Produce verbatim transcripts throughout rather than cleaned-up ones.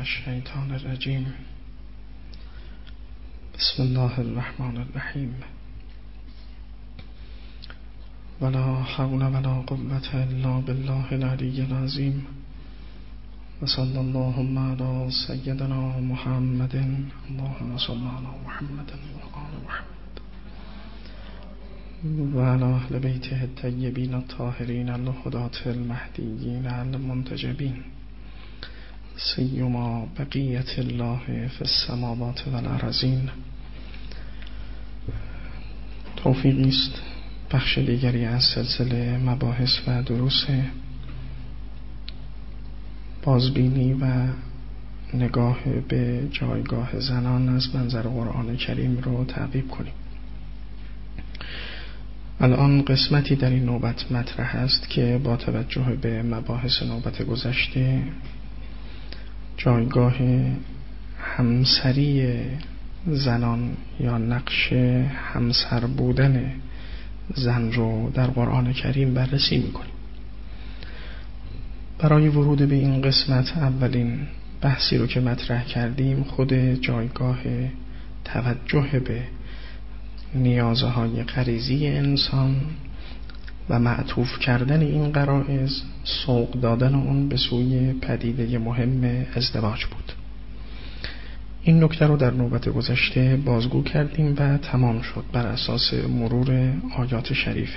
الشیطان الرجیم. بسم الله الرحمن الرحیم. ولا حول ولا قوة الا بالله العلی العظیم. و صلی اللهم علی سیدنا محمد. اللهم صل علی محمد و آل محمد و علی اهل بیته الطیبین الطاهرین الهداة المهدیین المنتجبین، سیما بقیت الله فی السماوات و الارضین. توفیقی است بخش دیگری از سلسله مباحث و دروس بازبینی و نگاه به جایگاه زنان از منظر قرآن کریم رو تعقیب کنیم. الان قسمتی در این نوبت مطرح است که با توجه به مباحث نوبت گذشته جایگاه همسری زنان یا نقش همسر بودن زن رو در قرآن کریم بررسی میکنیم. برای ورود به این قسمت اولین بحثی رو که مطرح کردیم خود جایگاه توجه به نیازهای غریزی انسان و معطوف کردن این غرایز، سوق دادن اون به سوی پدیده مهم ازدواج بود. این نکته رو در نوبت گذشته بازگو کردیم و تمام شد بر اساس مرور آیات شریفه.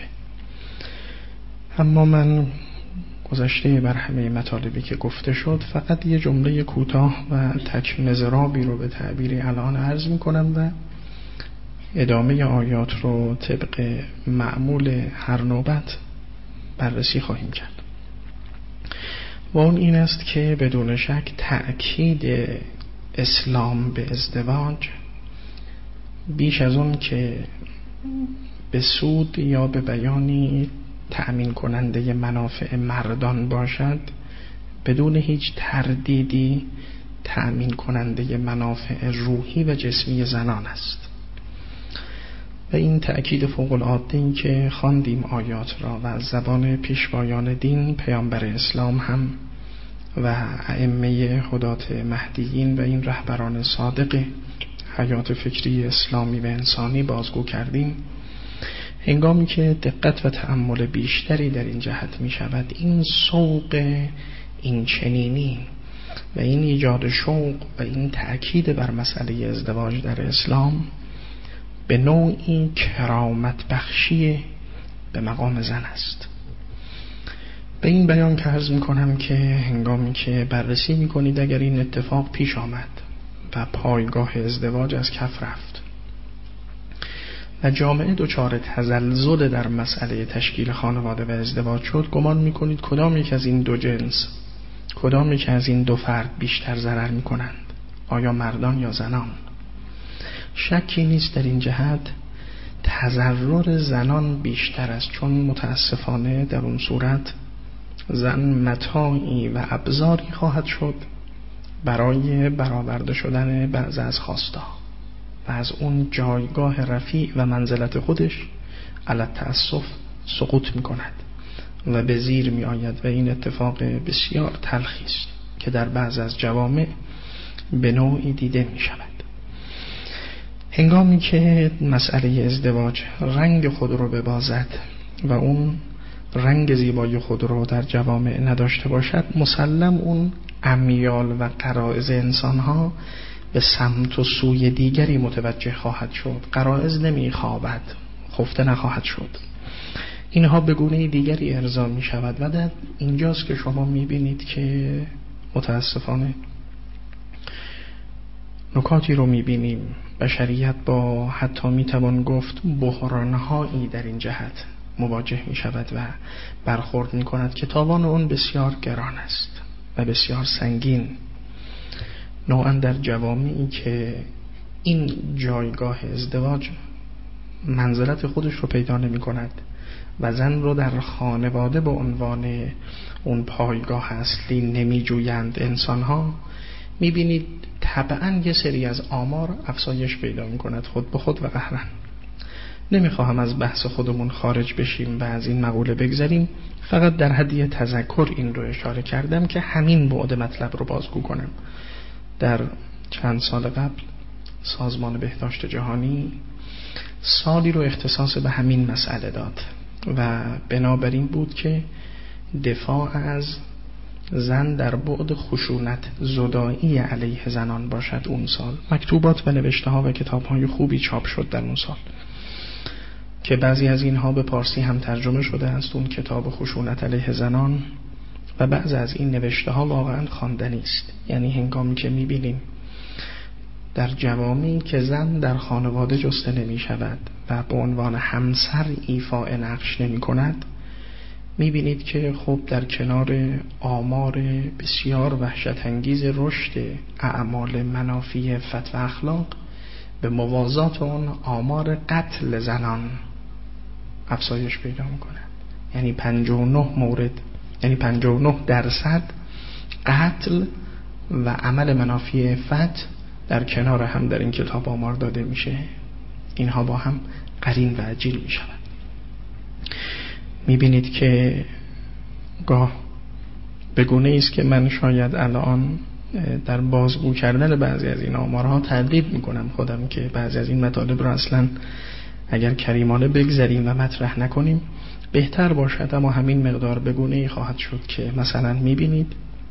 اما من گذشته بر همه مطالبی که گفته شد فقط یه جمله کوتاه و تک مضرابی رو به تعبیر الان عرض می کنم و ادامه آیات رو طبق معمول هر نوبت بررسی خواهیم کرد. و اون این است که بدون شک تأکید اسلام به ازدواج بیش از اون که به سود یا به بیانی تأمین کننده منافع مردان باشد، بدون هیچ تردیدی تأمین کننده منافع روحی و جسمی زنان است. و این تأکید فوق العاده این که خواندیم آیات را و از زبان پیشوایان دین، پیامبر اسلام هم و ائمه هدات مهدیین و این رهبران صادق حیات فکری اسلامی و انسانی بازگو کردیم. هنگامی که دقت و تأمل بیشتری در این جهت می شود، این سوق این چنینی و این ایجاد شوق و این تأکید بر مسئله ازدواج در اسلام به نوعی کرامت بخشی به مقام زن است. به این بیان که عرض میکنم که هنگامی که بررسی میکنید اگر این اتفاق پیش آمد و پایگاه ازدواج از کف رفت و جامعه دچار تزلزل در مسئله تشکیل خانواده و ازدواج شد، گمان میکنید کدام یک از این دو جنس، کدام یک از این دو فرد بیشتر ضرر میکنند؟ آیا مردان یا زنان؟ شکی نیست در این جهت تضرر زنان بیشتر است، چون متاسفانه در اون صورت زن متاعی و ابزاری خواهد شد برای برآورده شدن بعض از خواستا و از اون جایگاه رفیع و منزلت خودش علی التأسف سقوط می کند و به زیر می آید و این اتفاق بسیار تلخی است که در بعض از جوامع به نوعی دیده می شود. هنگامی که مسئله ازدواج رنگ خود رو ببازد و اون رنگ زیبایی خود رو در جوامع نداشته باشد، مسلم اون امیال و غرایز انسانها به سمت و سوی دیگری متوجه خواهد شد. غرایز نمی خوابد، خفته نخواهد شد. اینها به گونه دیگری ارضا می شود و در اینجاست که شما می بینید که متاسفانه نکاتی رو می بینیم. بشریت با حتی می توان گفت بحرانهایی در این جهت مواجه می شود و برخورد می کند که تاوان اون بسیار گران است و بسیار سنگین. نوعا در جوامعی که این جایگاه ازدواج منزلت خودش رو پیدا نمی کند و زن رو در خانواده به عنوان اون پایگاه اصلی نمی جویند انسان ها، می بینید طبعا یه سری از آمار افزایش پیدا می کند خود به خود و قهرن. نمیخواهم از بحث خودمون خارج بشیم و از این مقوله بگذریم، فقط در حدیه تذکر این رو اشاره کردم که همین بعد مطلب رو بازگو کنم در چند سال قبل سازمان بهداشت جهانی سالی رو اختصاص به همین مسئله داد و بنابراین بود که دفاع از زن در بعد خشونت زدایی علیه زنان باشد. اون سال مکتوبات و نوشته ها و کتاب های خوبی چاپ شد در اون سال که بعضی از اینها به پارسی هم ترجمه شده است، اون کتاب خشونت علیه زنان، و بعضی از این نوشته ها واقعا خواندنی است. یعنی هنگامی که میبینیم در جوامعی که زن در خانواده جسته نمی شود و به عنوان همسر ایفاء نقش نمی کند، میبینید که خب در کنار آمار بسیار وحشت انگیز رشد اعمال منافی فتو اخلاق، به موازات اون آمار قتل زنان افزایش پیدا میکنه. یعنی پنجاه و نه مورد، یعنی پنجاه و نه درصد قتل و عمل منافی فتو در کنار هم در این کتاب آمار داده میشه. اینها با هم قرین و عجیل میشود. میبینید که گاه به گونه است که من شاید الان در بازگو کردن بعضی از این آمارها تردید میکنم خودم که بعضی از این مطالب را اصلا اگر کریمانه بگذاریم و مطرح نکنیم بهتر باشد، اما همین مقدار به گونه‌ای خواهد شد که مثلا میبینید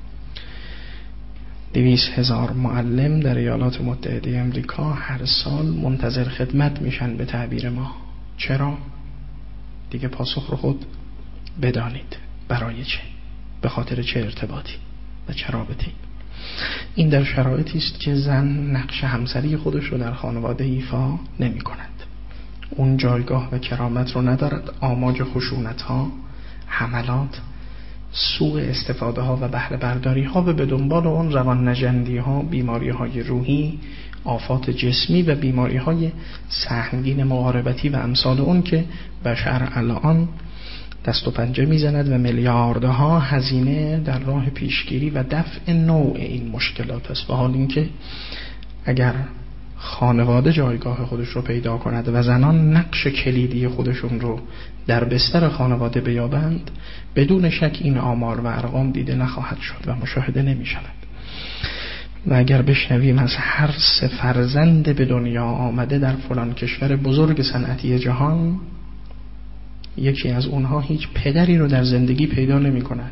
دویست هزار معلم در ایالات متحده امریکا هر سال منتظر خدمت میشن به تعبیر ما. چرا؟ دیگه پاسخ رو خود بدانید. برای چه؟ به خاطر چه ارتباطی و چه رابطه‌ای؟ این در شرایطی است که زن نقش همسری خودش رو در خانواده ایفا نمی کند. اون جایگاه و کرامت رو ندارد. آماج خشونت ها، حملات، سوء استفاده ها و بهره برداری ها و به دنبال اون روان نژندی ها، بیماری های روحی، آفات جسمی و بیماری های سهمگین مقاربتی و امثال اون که بشر الان دست و پنجه میزند و میلیاردها هزینه در راه پیشگیری و دفع نوع این مشکلات است. و حال اینکه اگر خانواده جایگاه خودش رو پیدا کند و زنان نقش کلیدی خودشون رو در بستر خانواده بیابند، بدون شک این آمار و ارقام دیده نخواهد شد و مشاهده نمی شود. و اگر بشنویم از هر سه فرزند به دنیا آمده در فلان کشور بزرگ صنعتی جهان، یکی از اونها هیچ پدری رو در زندگی پیدا نمی کند.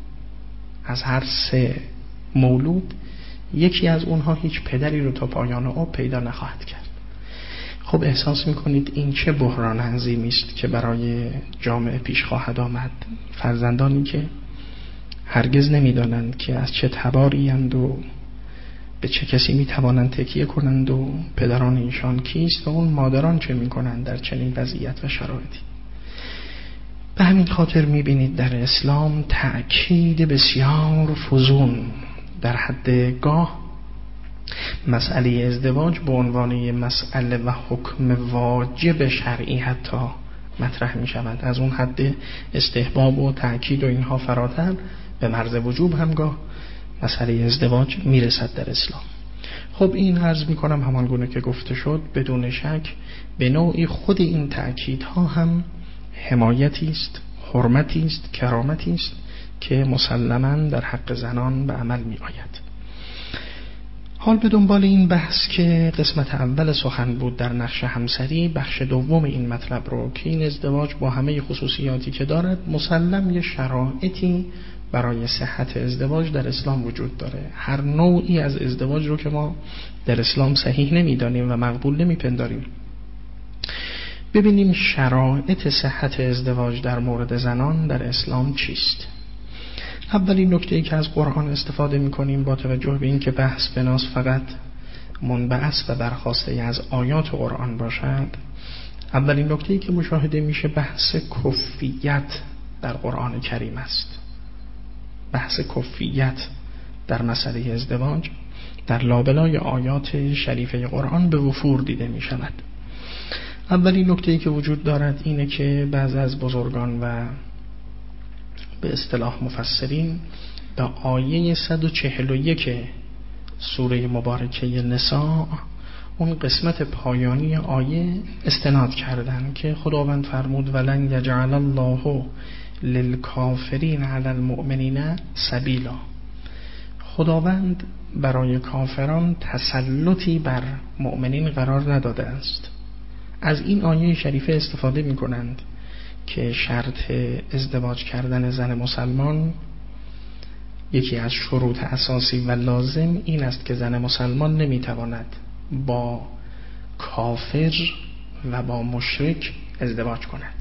از هر سه مولود یکی از اونها هیچ پدری رو تا پایان عمر پیدا نخواهد کرد. خب احساس میکنید این چه بحران عظیمی است که برای جامعه پیش خواهد آمد. فرزندانی که هرگز نمیدانند که از چه تباری اند و به چه کسی میتوانند تکیه کنند و پدران ایشان کیست و اون مادران چه میکنند در چنین وضعیت و شرایطی. به همین خاطر میبینید در اسلام تأکید بسیار فزون در حد گاه مسئله ازدواج به عنوان مسئله و حکم واجب شرعی حتی مطرح می شود. از اون حد استحباب و تأکید و اینها فراتر به مرز وجوب همگاه مسئله ازدواج می رسد در اسلام. خب این عرض می کنم همان گونه که گفته شد، بدون شک به نوعی خود این تأکیدها هم حمایتی است، حرمتی است، کرامتی است که مسلماً در حق زنان به عمل می آید. حال به دنبال این بحث که قسمت اول سخن بود در نقش همسری، بخش دوم این مطلب رو که این ازدواج با همه خصوصیاتی که دارد مسلم یه شرایطی برای صحت ازدواج در اسلام وجود داره. هر نوعی از ازدواج رو که ما در اسلام صحیح نمی‌دانیم و مقبول نمی‌پنداریم. ببینیم شرایط صحت ازدواج در مورد زنان در اسلام چیست. اولین نکته‌ای که از قرآن استفاده می‌کنیم با توجه به این که بحث بناس فقط منبعث و برخواسته از آیات قرآن باشد، اولین نکته‌ای که مشاهده میشه بحث کفیت در قرآن کریم است. بحث کفیت در مسئله ازدواج در لابلای آیات شریفه قرآن به وفور دیده می‌شود. اولین نکته‌ای که وجود دارد اینه که بعضی از بزرگان و به اصطلاح مفسرین به آیه صد و چهل و یک سوره مبارکه نساء، اون قسمت پایانی آیه استناد کردن که خداوند فرمود ولن یجعل الله للکافرین علی المؤمنین سبیلا. خداوند برای کافران تسلطی بر مؤمنین قرار نداده است. از این آیه شریفه استفاده می کنند که شرط ازدواج کردن زن مسلمان، یکی از شروط اساسی و لازم این است که زن مسلمان نمیتواند با کافر و با مشرک ازدواج کند،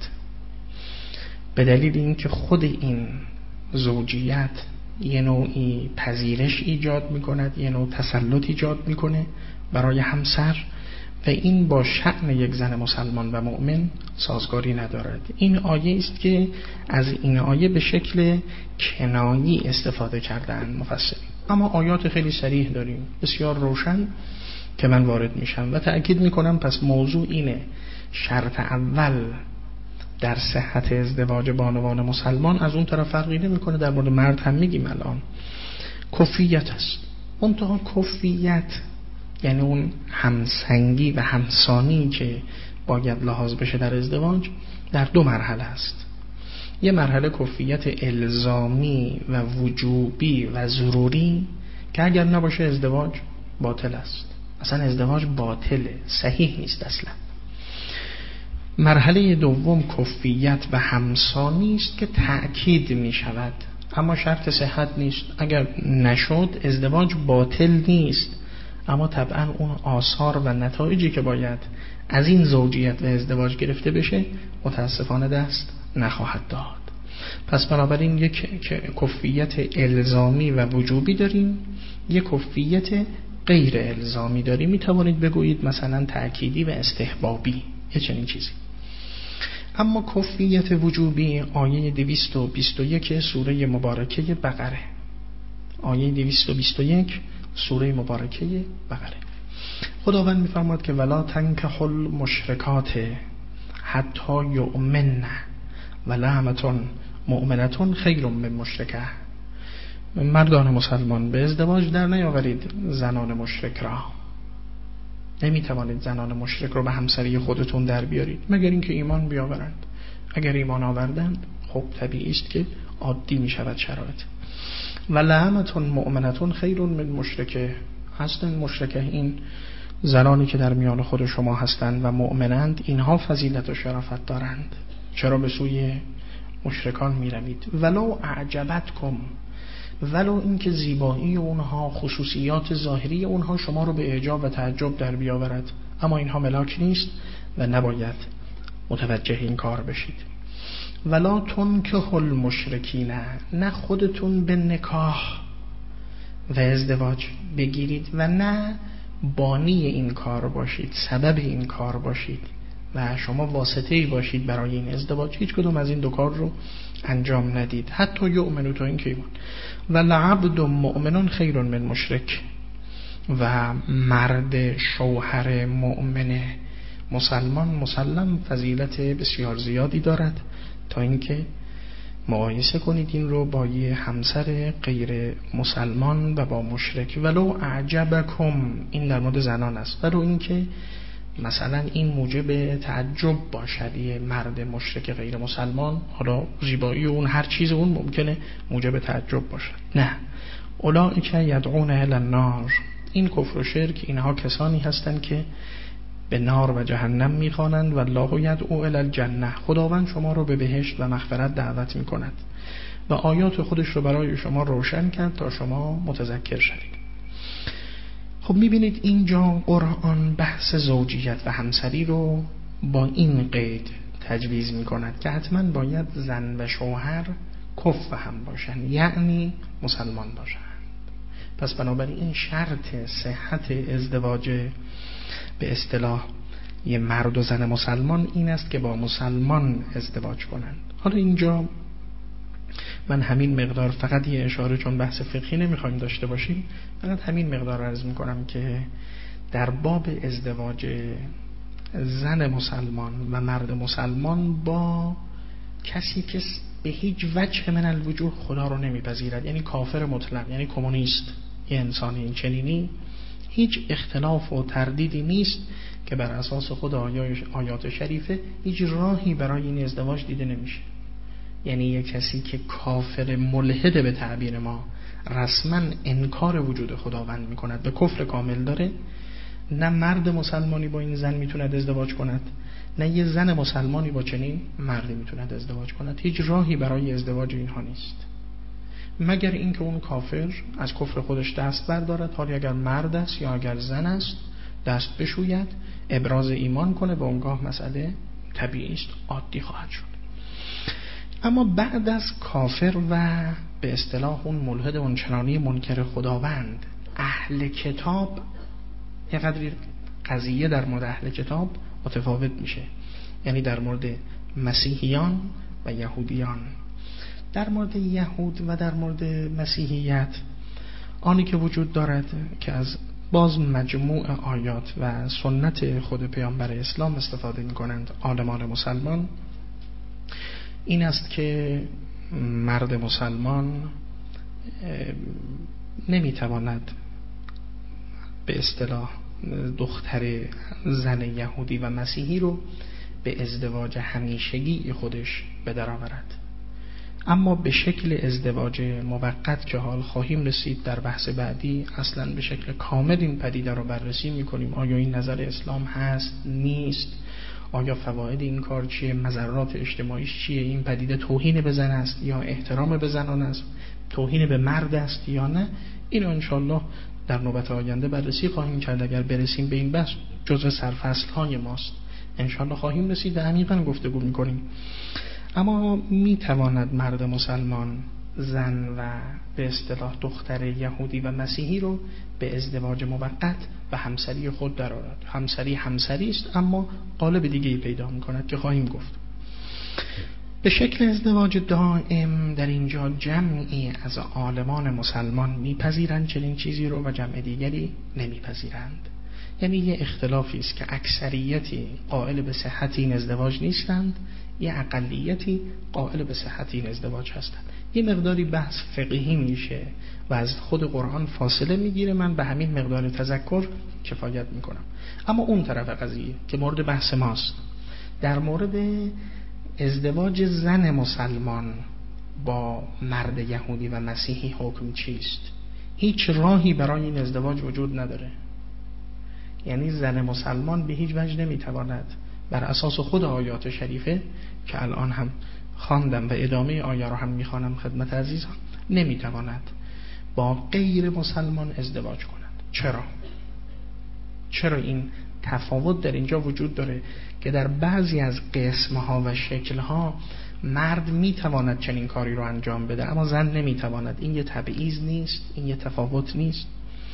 به دلیل اینکه خود این زوجیت یه نوعی پذیرش ایجاد میکند، یه نوع تسلط ایجاد میکنه برای همسر و این با شأن یک زن مسلمان و مؤمن سازگاری ندارد. این آیه است که از این آیه به شکل کنایی استفاده کردن مفسرین، اما آیات خیلی صریح داریم بسیار روشن که من وارد میشم و تأکید میکنم. پس موضوع اینه، شرط اول در صحت ازدواج بانوان مسلمان، از اون طرف فرقی نمیکنه، در مورد مرد هم میگیم الان، کفیت است. منتها کفیت یعنی اون همسنگی و همسانی که باید لحاظ بشه در ازدواج در دو مرحله است. یه مرحله کفیت الزامی و وجوبی و ضروری که اگر نباشه ازدواج باطل است، اصلا ازدواج باطله، صحیح نیست اصلا. مرحله دوم کفیت و همسانی است که تأکید می شود، اما شرط صحت نیست. اگر نشد ازدواج باطل نیست، اما طبعا اون آثار و نتایجی که باید از این زوجیت و ازدواج گرفته بشه متاسفانه دست نخواهد داد. پس بنابراین یک کفیت الزامی و وجوبی داریم، یک کفیت غیر الزامی داریم، می توانید بگویید مثلا تأکیدی و استحبابی، یه چنین چیزی. اما کفیت وجوبی آیه دویست و بیست و یک سوره مبارکه بقره، آیه دویست و بیست و یک سوره مبارکه بقره، خداوند می‌فرماید که ولا تنکحوا المشرکات حتی یؤمنن ولامة مؤمنة خیر من مشرکه. مردان مسلمان به ازدواج در نیاورید زنان مشرک را، نمیتوانید زنان مشرک رو به همسری خودتون در بیارید مگر اینکه ایمان بیاورند. اگر ایمان آوردند خب طبیعی است که عادی می شود شرایط. ولامة مؤمنة خیر من مشرکه، هستند مشرکه این زنانی که در میان خود شما هستند و مؤمنند، اینها فضیلت و شرافت دارند. چرا به سوی مشرکان می روید؟ ولو اعجبتکم، ولو اینکه زیبایی اونها، خصوصیات ظاهری اونها شما رو به اعجاب و تعجب در بیاورد، اما اینها ملاک نیست و نباید متوجه این کار بشید. ولا تنکحوا المشرکین، نه خودتون به نکاح و ازدواج بگیرید و نه بانی این کار باشید، سبب این کار باشید و شما واسطه‌ای باشید برای این ازدواج. هیچ کدوم از این دو کار رو انجام ندید. حتی یؤمنوا، تا این که ایمان. و لعبد مؤمن خیر من مشرک، و مرد شوهر مؤمن مسلمان مسلم فضیلت بسیار زیادی دارد، تا اینکه مقایسه کنید این رو با یه همسر غیر مسلمان و با مشرک. ولو اعجبکم، این در مورد زنان است، ولو اینکه مثلا این موجب تعجب باشد، یه مرد مشرک غیر مسلمان، حالا زیبایی اون هر چیز اون ممکنه موجب تعجب باشد، نه. اولئک یدعون الی النار، این کفر و شرک، اینها کسانی هستند که به نار و جهنم میخوانند. والله یدعو الی الجنه، خداوند شما رو به بهشت و مغفرت دعوت میکند و آیات خودش رو برای شما روشن کرد تا شما متذکر شدید. خب میبینید اینجا قرآن بحث زوجیت و همسری رو با این قید تجویز میکند که حتما باید زن و شوهر کف هم باشن، یعنی مسلمان باشن. پس بنابراین این شرط صحت ازدواج به اصطلاح یه مرد و زن مسلمان این است که با مسلمان ازدواج کنند. حالا اینجا من همین مقدار فقط یه اشاره، چون بحث فقهی نمیخوایم داشته باشیم، فقط همین مقدار عرض میکنم که در باب ازدواج زن مسلمان و مرد مسلمان با کسی که به هیچ وجه من الوجوه خدا رو نمیپذیرد، یعنی کافر مطلق، یعنی کمونیست، یه انسانی این چنینی، هیچ اختلاف و تردیدی نیست که بر اساس خود آیات شریفه هیچ راهی برای این ازدواج دیده نمیشه. یعنی یک کسی که کافر ملحد به تعبیر ما رسما انکار وجود خداوند میکند، به کفر کامل داره، نه مرد مسلمانی با این زن میتوند ازدواج کند، نه یه زن مسلمانی با چنین مردی میتوند ازدواج کند. هیچ راهی برای ازدواج اینها نیست مگر اینکه اون کافر از کفر خودش دست بردارد، حالی اگر مرد است یا اگر زن است دست بشوید، ابراز ایمان کنه، به اونگاه مسئله طبیعی است، عادی خواهد شد. اما بعد از کافر و به اصطلاح اون ملحد اونچنانی منکر خداوند، اهل کتاب، یه قدری قضیه در مورد اهل کتاب متفاوت میشه. یعنی در مورد مسیحیان و یهودیان، در مورد یهود و در مورد مسیحیت آنی که وجود دارد که از باز مجموع آیات و سنت خود پیامبر اسلام استفاده می کنند عالمان مسلمان، این است که مرد مسلمان نمی تواند به اصطلاح دختر زن یهودی و مسیحی رو به ازدواج همیشگی خودش به در آورد، اما به شکل ازدواج موقت که حال خواهیم رسید در بحث بعدی، اصلا به شکل کامل این پدیده رو بررسی میکنیم. آیا این نظر اسلام هست؟ نیست؟ آیا فواید این کار چیه؟ مضرات اجتماعیش چیه؟ این پدیده توهین به زن است یا احترام به زنان است؟ توهین به مرد است یا نه؟ این انشالله در نوبت آینده بررسی خواهیم کرد. اگر برسیم به این بحث جزء سرفصل های ماست، انشالله خواهیم رسید و عمیقاً گفتگو میکنیم. اما میتواند مرد مسلمان زن و به اصطلاح دختر یهودی و مسیحی رو به ازدواج موقت و همسری خود درآورد. همسری همسری است، اما قالب دیگه‌ای پیدا میکند که خواهیم گفت. به شکل ازدواج دائم در اینجا جمعی از عالمان مسلمان میپذیرند چنین چیزی رو و جمع دیگری نمیپذیرند. یعنی یه اختلافی است که اکثریتی قائل به صحت این ازدواج نیستند، یه اقلیتی قائل به صحت این ازدواج هستند. یه مقداری بحث فقهی میشه و از خود قرآن فاصله میگیره. من به همین مقدار تذکر کفایت میکنم. اما اون طرف قضیه که مورد بحث ماست، در مورد ازدواج زن مسلمان با مرد یهودی و مسیحی حکم چیست؟ هیچ راهی برای این ازدواج وجود نداره. یعنی زن مسلمان به هیچ وجه نمیتواند بر اساس خود آیات شریفه که الان هم خواندم و ادامه آیه رو هم میخوانم خدمت عزیزان، نمیتواند با غیر مسلمان ازدواج کند. چرا؟ چرا این تفاوت در اینجا وجود داره که در بعضی از قسمها و شکلها مرد میتواند چنین کاری رو انجام بده اما زن نمیتواند؟ این یه تبعیض نیست؟ این یه تفاوت نیست؟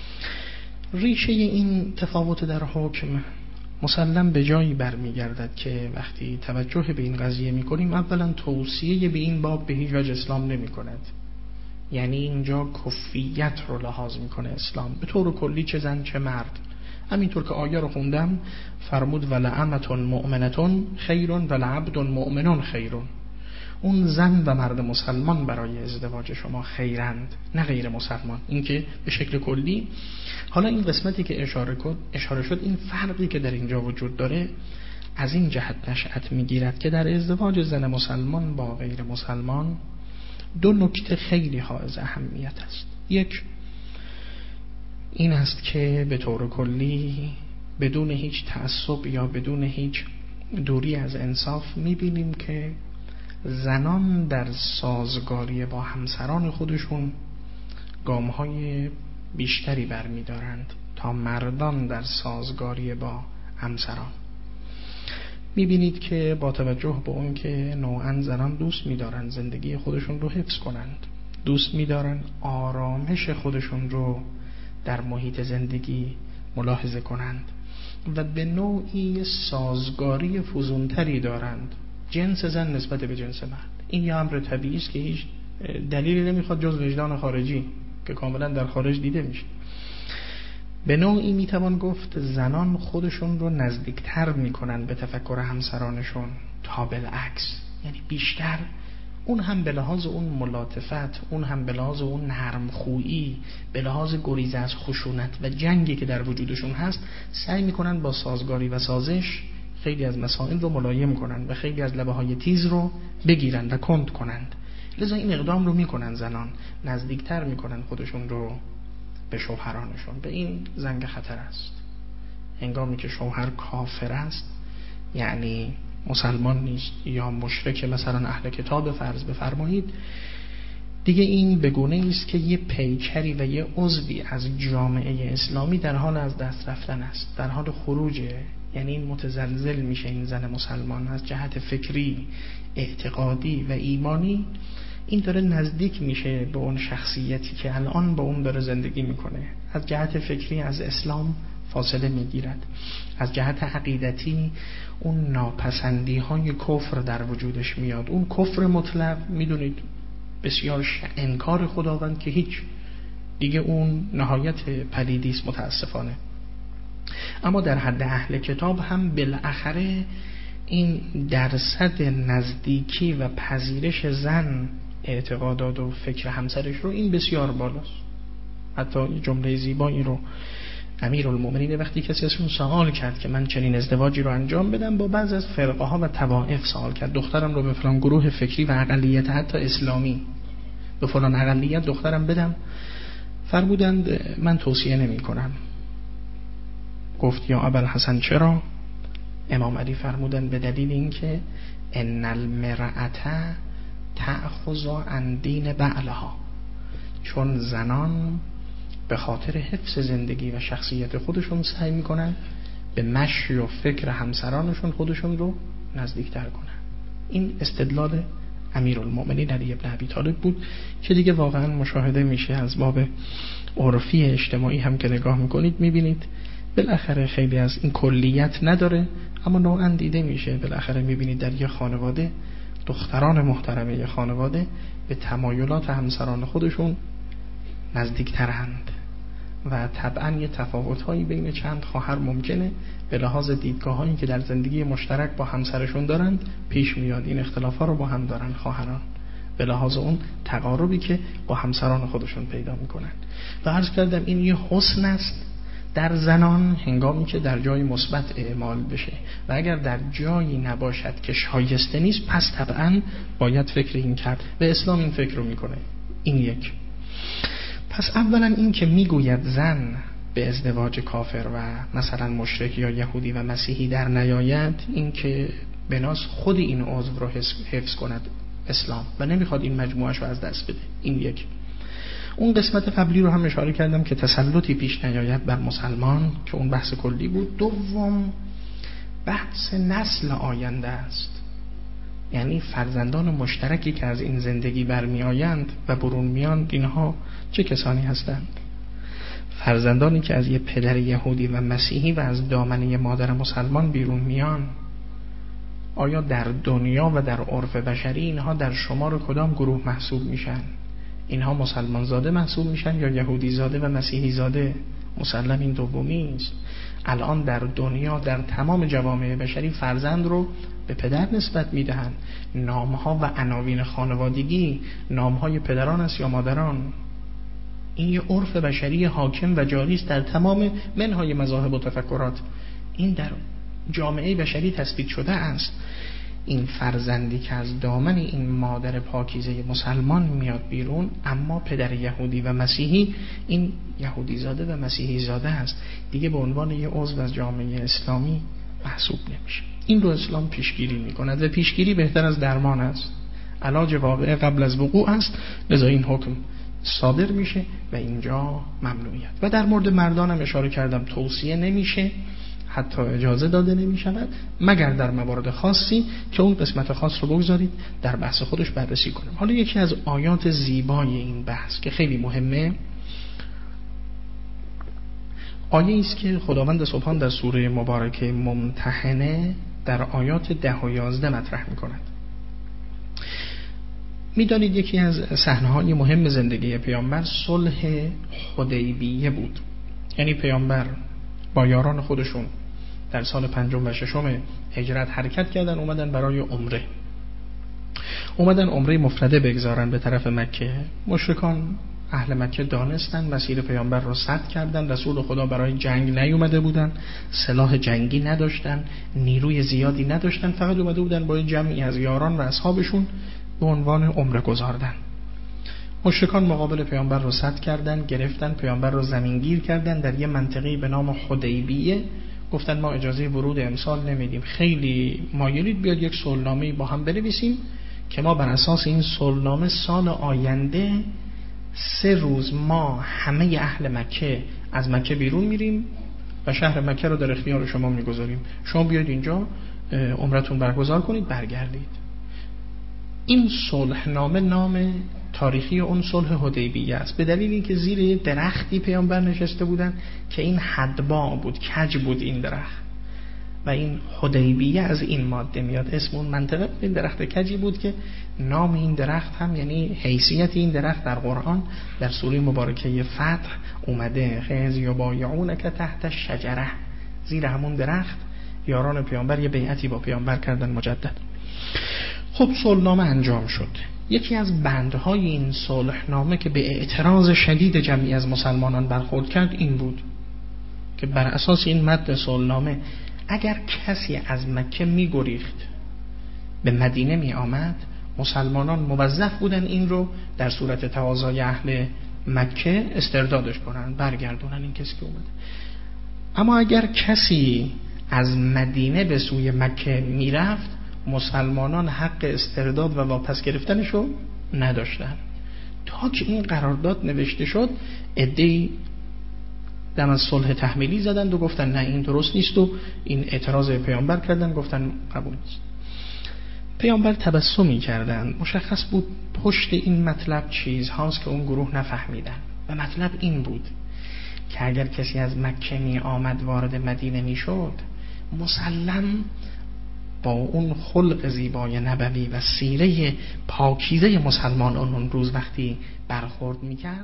ریشه این تفاوت در حکم مسلم به جایی برمیگردد که وقتی توجه به این قضیه میکنیم، اولا توصیه به این باب به هیچ وجه اسلام نمی کند. یعنی اینجا کفیت رو لحاظ میکنه اسلام به طور کلی، چه زن چه مرد. همینطور که آیه رو خوندم فرمود ولعمتون مؤمنتون خیرون ولعبد مؤمنون خیرون. اون زن و مرد مسلمان برای ازدواج شما خیرند، نه غیر مسلمان. این که به شکل کلی. حالا این قسمتی که اشاره کد اشاره شد، این فرقی که در اینجا وجود داره از این جهت نشأت میگیرد که در ازدواج زن مسلمان با غیر مسلمان دو نکته خیلی حائز اهمیت است. یک این است که به طور کلی بدون هیچ تعصب یا بدون هیچ دوری از انصاف میبینیم که زنان در سازگاری با همسران خودشون گام‌های بیشتری برمی‌دارند تا مردان در سازگاری با همسران. می‌بینید که با توجه به اون که نوعاً زنان دوست می‌دارند زندگی خودشون رو حفظ کنند، دوست می‌دارند آرامش خودشون رو در محیط زندگی ملاحظه کنند و به نوعی سازگاری فزونتری دارند جنس زن نسبت به جنس مرد. این یه امر طبیعی است که هیچ دلیلی نمیخواد جز وجدان خارجی که کاملا در خارج دیده میشه. به نوعی میتوان گفت زنان خودشون رو نزدیکتر میکنن به تفکر همسرانشون تا بالعکس. یعنی بیشتر اون هم به لحاظ اون ملاطفت، اون هم به لحاظ اون نرمخویی، به لحاظ گریز از خشونت و جنگی که در وجودشون هست، سعی میکنن با سازگاری و سازش خیلی از مسائل رو ملایم کنند و خیلی از لبه های تیز رو بگیرند و کند کنند. لذا این اقدام رو میکنن زنان، نزدیکتر میکنن خودشون رو به شوهرانشون. به این زنگ خطر است. هنگامی که شوهر کافر است، یعنی مسلمان نیست یا مشرک مثلا اهل کتاب فرض بفرمایید، دیگه این بگونه است که یه پیکری و یه عضوی از جامعه اسلامی در حال از دست رفتن است، در حال خروجه. یعنی این متزلزل میشه، این زن مسلمان از جهت فکری، اعتقادی و ایمانی این داره نزدیک میشه به اون شخصیتی که الان با اون داره زندگی میکنه. از جهت فکری از اسلام فاصله میگیرد، از جهت عقیدتی اون ناپسندی های کفر در وجودش میاد. اون کفر مطلق میدونید بسیار انکار خداوند که هیچ دیگه اون نهایت پلیدی است متاسفانه. اما در حد اهل کتاب هم بالاخره این درصد نزدیکی و پذیرش زن اعتقادات و فکر همسرش رو این بسیار بالاست. حتی جمله زیبایی رو امیرالمومنین وقتی کسی ازشون سوال کرد که من چنین ازدواجی رو انجام بدم، با بعض از فرقه ها و طوائف سوال کرد دخترم رو به فلان گروه فکری و اقلیت حتی اسلامی، به فلان اقلیت دخترم بدم، فرمودند من توصیه نمی کنم. گفت یا ابوالحسن چرا؟ امام علی فرمودند به دلیل اینکه ان المرأة تأخذ عن دین بعلها، چون زنان به خاطر حفظ زندگی و شخصیت خودشون سعی میکنن به مشی و فکر همسرانشون خودشون رو نزدیکتر کنن. این استدلال امیرالمومنین علی بن ابی طالب بود که دیگه واقعا مشاهده میشه از باب عرفی اجتماعی هم که نگاه میکنید میبینید بالاخره خیلی از این کلیت نداره، اما نوعاً دیده میشه. بالاخره میبینید در یه خانواده دختران محترمه خانواده به تمایلات همسران خودشون نزدیکترند و طبعاً یه تفاوت‌هایی بین چند خواهر ممکنه به لحاظ دیدگاه‌هایی که در زندگی مشترک با همسرشون دارند پیش میاد. این اختلاف‌ها رو با هم دارن خواهران به لحاظ اون تقاربی که با همسران خودشون پیدا میکنن. و عرض کردم این یه حسن است در زنان هنگامی که در جای مثبت اعمال بشه، و اگر در جایی نباشد که شایسته نیست پس طبعاً باید فکر این کرد و اسلام این فکر رو میکنه. این یک. پس اولا این که میگوید زن به ازدواج کافر و مثلا مشرک یا یهودی و مسیحی در نیاید، این که بناس خود این عضو رو حفظ کند اسلام و نمیخواد این مجموعش رو از دست بده. این یک. اون قسمت قبلی رو هم اشاره کردم که تسلطی پیش نیاید بر مسلمان که اون بحث کلی بود. دوم بحث نسل آینده است، یعنی فرزندان مشترکی که از این زندگی برمی آیند و برون میاند اینها چه کسانی هستند؟ فرزندانی که از یه پدر یهودی و مسیحی و از دامنه مادر مسلمان بیرون میان، آیا در دنیا و در عرف بشری اینها در شمار کدام گروه محسوب میشن؟ اینها مسلمان زاده محسوب میشن یا یهودی زاده و مسیحی زاده؟ مسلم این دومی است. الان در دنیا در تمام جوامع بشری فرزند رو به پدر نسبت میدهند. نامها و عناوین خانوادگی نامهای پدران است یا مادران؟ این یه عرف بشری حاکم و جاری است در تمام منهای مذاهب و تفکرات. این در جامعه بشری تثبیت شده است. این فرزندی که از دامن این مادر پاکیزه مسلمان میاد بیرون، اما پدر یهودی و مسیحی این یهودی زاده و مسیحی زاده است، دیگه به عنوان یه عضو از جامعه اسلامی محسوب نمیشه. این رو اسلام پیشگیری میکند و پیشگیری بهتر از درمان است. علاج واقعه قبل از وقوع است، لذا این حکم صادر میشه و اینجا ممنوعیت. و در مورد مردان هم اشاره کردم توصیه نمیشه، حتی اجازه داده نمی شود مگر در موارد خاصی که اون قسمت خاص رو بگذارید در بحث خودش بررسی کنیم. حالا یکی از آیات زیبای این بحث که خیلی مهمه، آیه است که خداوند سبحان در سوره مبارکه ممتحنه در آیات ده و یازده مطرح می کند. می دانید یکی از صحنه‌های مهم زندگی پیامبر صلح حدیبیه بود. یعنی پیامبر با یاران خودشون در سال پنجم و ششم هجرت حرکت کردن، اومدن برای عمره اومدن عمره مفرده بگذارن به طرف مکه. مشرکان اهل مکه دانستن مسیر پیامبر رو سد کردن. رسول خدا برای جنگ نیومده بودن، سلاح جنگی نداشتن، نیروی زیادی نداشتن، فقط اومده بودن با جمعی از یاران و اصحابشون به عنوان عمره گذاردن. مشرکان مقابل پیامبر رو صد کردن، گرفتن پیامبر رو زمینگیر کردن در یه منطقه‌ای به نام حدیبیه. گفتن ما اجازه ورود امسال نمیدیم، خیلی مایلید بیاد یک صلح‌نامه‌ای با هم بنویسیم که ما بر اساس این صلح‌نامه سال آینده سه روز ما همه اهل مکه از مکه بیرون میریم و شهر مکه رو در اختیار شما میگذاریم، شما بیاید اینجا عمرتون برگزار کنید برگردید. این صلح‌نامه نام تاریخی اون صلح حدیبیه است، به دلیل اینکه زیر درختی پیامبر نشسته بودن که این حدبا بود، کج بود این درخت، و این حدیبیه از این ماده میاد. اسم اون منطقه این درخت کجی بود که نام این درخت هم یعنی حیثیت این درخت در قرآن در سوره مبارکه فتح اومده، خذ یبایعونک تحت الشجره، زیر همون درخت یاران پیامبر یه بیعتی با پیامبر کردن مجدد. خب صلح‌نامه انجام شد. یکی از بندهای این صلح‌نامه که به اعتراض شدید جمعی از مسلمانان برخورد کرد این بود که بر اساس این متن صلح‌نامه اگر کسی از مکه می گریخت به مدینه می آمد، مسلمانان موظف بودن این رو در صورت تقاضای اهل مکه استردادش کنن، برگردونن این کسی که اومده. اما اگر کسی از مدینه به سوی مکه می رفت، مسلمانان حق استرداد و واپس گرفتنش رو نداشتن. تا که این قرارداد نوشته شد، عده‌ای دم از صلح تحمیلی زدند و گفتن نه این درست نیست و این اعتراض پیامبر کردن، گفتن قبول نیست. پیامبر تبسمی کردند. مشخص بود پشت این مطلب چیز هاست که اون گروه نفهمیدن و مطلب این بود که اگر کسی از مکه می آمد وارد مدینه می شد، مسلم با اون خلق زیبای نبوی و سیره پاکیزه مسلمانان اون روز وقتی برخورد می کرد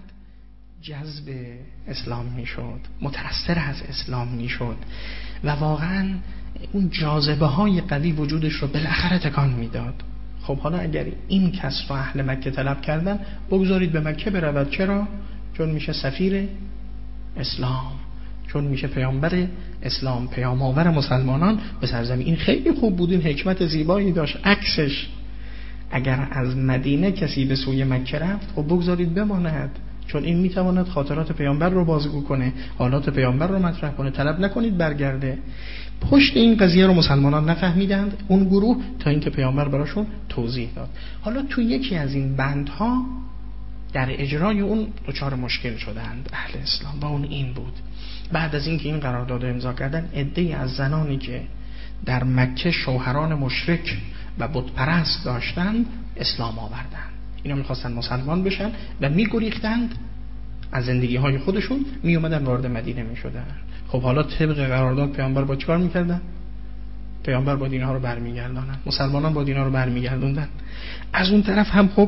جذب اسلام می شد، متأثر از اسلام می شد و واقعا اون جاذبه های قوی وجودش رو بالاخره تکان می داد. خب حالا اگر این کس رو اهل مکه طلب کردن، بگذارید به مکه برود. چرا؟ چون میشه سفیر اسلام، چون میشه پیامبر اسلام، پیام آور مسلمانان به سرزمین. این خیلی خوب بود، این حکمت زیبایی داشت. عکسش اگر از مدینه کسی به سوی مکه رفت، خب بگذارید بماند، چون این میتواند خاطرات پیامبر رو بازگو کنه، حالات پیامبر رو مطرح کنه، طلب نکنید برگرده. پشت این قضیه رو مسلمانان نفهمیدند، اون گروه، تا اینکه پیامبر براشون توضیح داد. حالا تو یکی از این بندها در اجرای اون دچار مشکل شدند اهل اسلام و اون این بود بعد از اینکه این قرارداد امضا کردن، عده‌ای از زنانی که در مکه شوهران مشرک و بت پرست داشتند اسلام آوردند. اینا میخواستن مسلمان بشن و میگریختند از زندگی های خودشون، می اومدن وارد مدینه میشدن. خب حالا طبق قرارداد پیامبر با چیکار میکردن؟ پیامبر با اینها رو برمیگردونن، مسلمانان با اینها رو برمیگردوندن. از اون طرف هم خب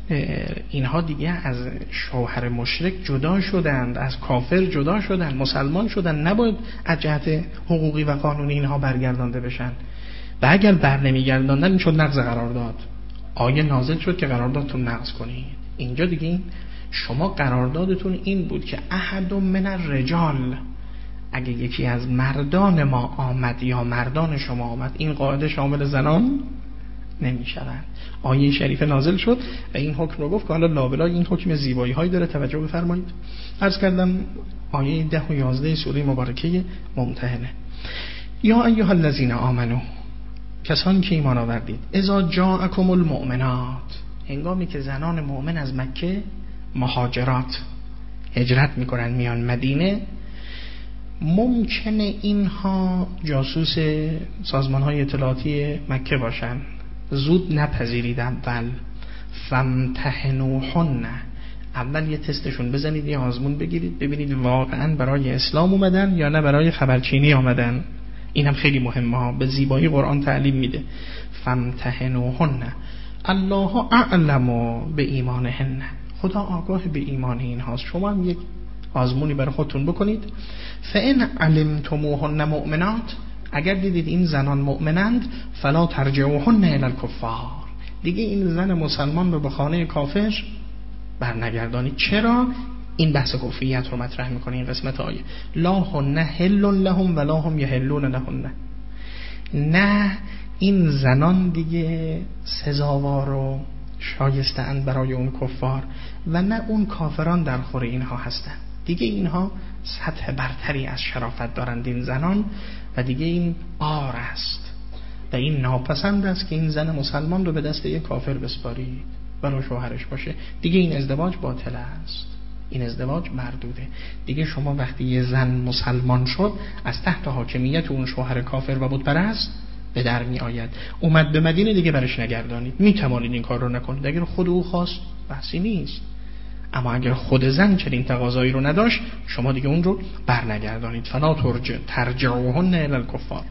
اینها دیگه از شوهر مشرک جدا شدند، از کافر جدا شدند، مسلمان شدند، نباید از جهت حقوقی و قانونی اینها برگردانده بشن و اگر بر نمیگرداندن میشد نقض قرارداد. آیه نازل شد که قراردادتون نقض کنید. اینجا دیگه این شما قراردادتون این بود که احد من الرجال، اگه یکی از مردان ما آمد یا مردان شما آمد، این قاعده شامل زنان نمی شود. آیه شریفه نازل شد و این حکم رو گفت که حالا لابلای این حکم زیبایی هایی داره، توجه بفرمایید. عرض کردم آیه ده و یازده سوره مبارکه ممتحنه. یا ایها الذین آمنو، کسانی که ایمان آوردید، اذا جاءکم المؤمنات، هنگامی که زنان مؤمن از مکه مهاجرات هجرت میکنن میان مدینه، ممکنه اینها جاسوس سازمان های اطلاعاتی مکه باشن، زود نپذیرید. اول فامتحنوهن، اول یه تستشون بزنید، یه آزمون بگیرید ببینید واقعا برای اسلام اومدن یا نه برای خبرچینی آمدن. این هم خیلی مهمه ها، به زیبایی قرآن تعلیم میده. فامتحنوهن الله اعلم به ایمانهن، خدا آگاه به ایمان این هاست. شما هم یک آزمونی برای خودتون بکنید. فإن علمتموهن مؤمنات، اگر دیدید این زنان مؤمنند، فلا ترجعوهن الی الکفار، دیگه این زن مسلمان رو به خانه کافر برنگردانید. چرا؟ این بحث کفریت رو مطرح میکنه این قسمت آیه. لا هن حل لهم ولا هم یحلون لهن، نه این زنان دیگه سزاوار و شایسته اند برای اون کفار و نه اون کافران در خور اینها هستند. دیگه اینها سطح برتری از شرافت دارند این زنان و دیگه این عار است و این ناپسند است که این زن مسلمان رو به دست یک کافر بسپارید ولو شوهرش باشه. دیگه این ازدواج باطل است، این ازدواج مردوده. دیگه شما وقتی یه زن مسلمان شد از تحت حاکمیت اون شوهر کافر و بت پرست به در می آید. اومد به مدینه دیگه برش نگردانید، می توانید این کار رو نکنید. اگر خود او خواست بحثی نیست، اما اگر خود زن چنین تقاضایی رو نداشت شما دیگه اون رو برنگردانید. فلا ترجع ترجعوهن الی الکفار.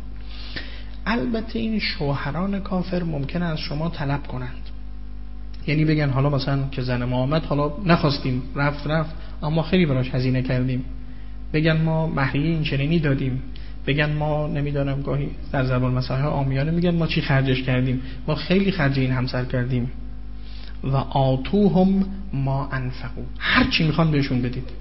البته این شوهران کافر ممکنه از شما طلب کنند، یعنی بگن حالا مثلا که زن ما آمد، حالا نخواستیم رفت رفت اما خیلی براش هزینه کردیم، بگن ما مهریه این چنینی دادیم، بگن ما نمیدانم گاهی در زبان مسائل عامیانه میگن ما چی خرجش کردیم، ما خیلی خرج این همسر کردیم. و آتوهم ما انفقوا، هر چی میخوان بهشون بدید.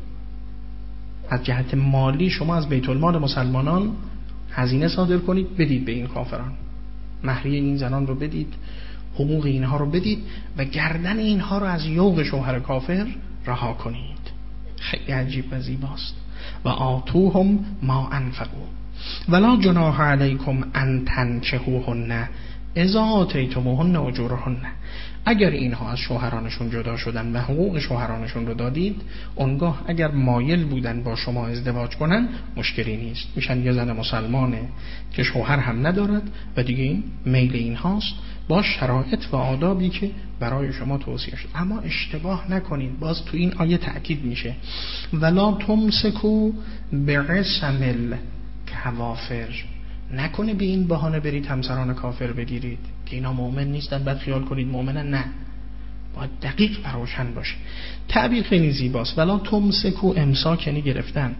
از جهت مالی شما از بیت المال مسلمانان هزینه صادر کنید بدید به این کافران، مهریه این زنان رو بدید، حقوق اینها رو بدید و گردن اینها رو از یوغ شوهر کافر رها کنید. خیلی عجیب و زیباست. و آتوهم ما انفقوا ولا جناح علیکم ان تنکحوهن اذا آتیتموهن اجورهن. اگر اینها از شوهرانشون جدا شدن و حقوق شوهرانشون رو دادید، اونگاه اگر مایل بودن با شما ازدواج کنن مشکلی نیست، میشن یه زن مسلمانه که شوهر هم ندارد و دیگه این میل این هاست با شرایط و آدابی که برای شما توصیه شد. اما اشتباه نکنید، باز تو این آیه تأکید میشه ولا تمسکو بعصم الکوافر، نکنه به این بهانه برید همسران کافر بگیرید که اینا مؤمن نیستن بعد خیال کنید مؤمنن. نه، باید دقیق و روشن باشه. تعبیر خیلی زیباست. ولا تمسکو، امساک یعنی گرفتن.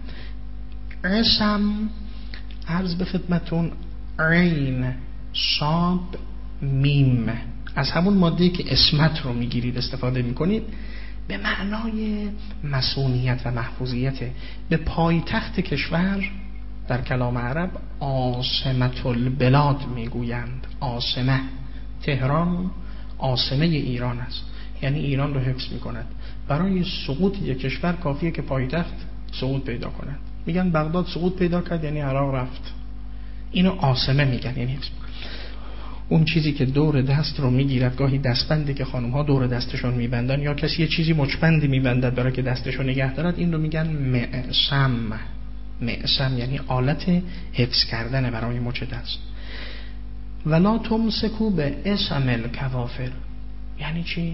عصم عرض به خدمتون عین صاد میم، از همون ماده که اسمت رو میگیرید استفاده میکنید، به معنای مسئولیت و محفوظیت. به پایتخت کشور در کلام عرب عاصمت البلاد میگویند. عاصمه، تهران عاصمه ایران است، یعنی ایران رو حفظ میکند. برای سقوط یک کشور کافیه که پایتخت سقوط پیدا کند. میگن بغداد سقوط پیدا کرد یعنی عراق رفت. اینو عاصمه میگن، یعنی حفظ میکند. اون چیزی که دور دست رو میگیرد، گاهی دستبندی که خانم ها دور دستشون میبندن یا کسی یه چیزی مچبندی میبندد برای که دستشو نگه دارد، این رو میگن معصم. معصم یعنی آلت حفظ کردن برای مچ دست. ولا تمسکو به اسم الکوافر، یعنی چی؟